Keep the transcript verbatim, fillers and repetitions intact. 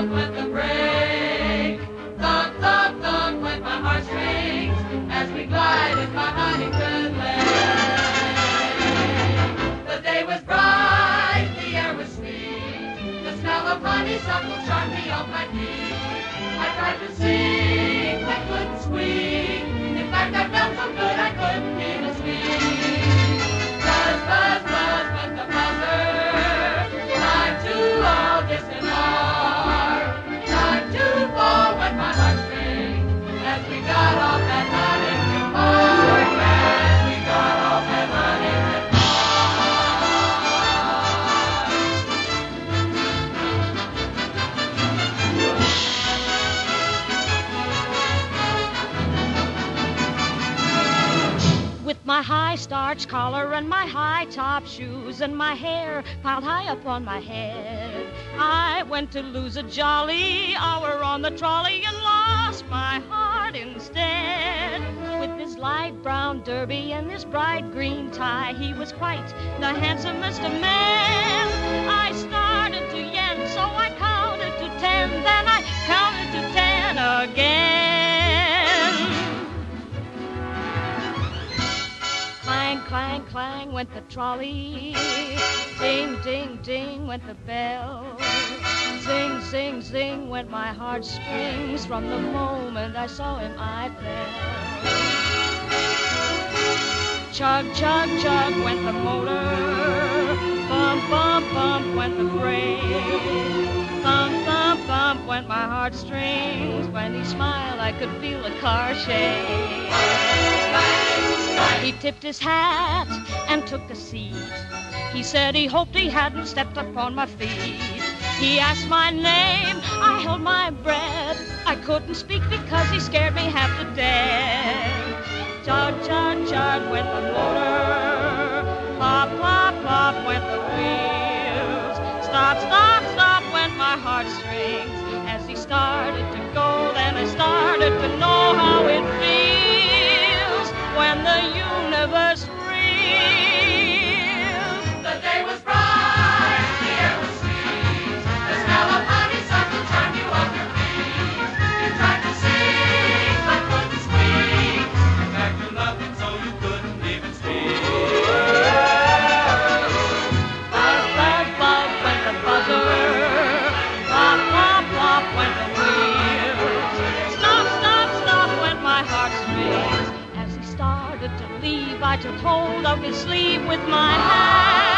thunk went the brake. Thunk, thunk, thunk went my heartstrings as we glided by Huntington Lake. The day was bright, the air was sweet. The smell of honeysuckle charmed me off my feet. I tried to sing, but couldn't squeak. In fact, I felt so good I couldn't even speak. Buzz, buzz, buzz went the buzzer. Time to all distant bar. Time to fall went my heartstrings as we got off at Huntington Park. As we got off at Huntington Park. With my high starch collar and my high top shoes and my hair piled high up on my head, I went to lose a jolly hour on the trolley and lost my heart instead. With his light brown derby and his bright green tie, he was quite the handsomest of men. I started to yen, so I counted to ten, then I counted to ten again. Clang, clang, clang went the trolley. Ding, ding, ding went the bell. Zing, zing, zing went my heartstrings. From the moment I saw him, I fell. Chug, chug, chug went the motor. Bump, bump, bump went the brake. Thump, thump, thump went my heartstrings. When he smiled, I could feel the car shake. He tipped his hat and took a seat. He said he hoped he hadn't stepped upon my feet. He asked my name, I held my breath. I couldn't speak because he scared me half to death. Chug, chug, chug went the motor. Plop, plop, plop went the wheels. Stop, stop, stop went my heartstrings. As he started to go, then I started to know how it feels when the universe reels. The day was bright, the air was sweet. The smell of honeysuckle charmed you off your feet. You tried to sing, but couldn't squeak. In fact, you loved him so you couldn't even speak. Buzz, buzz, buzz went the buzzer. Plop, plop, plop went the wheels. Stop, stop, stop went my heartstrings. As he started to leave, I took hold of his sleeve with my hand.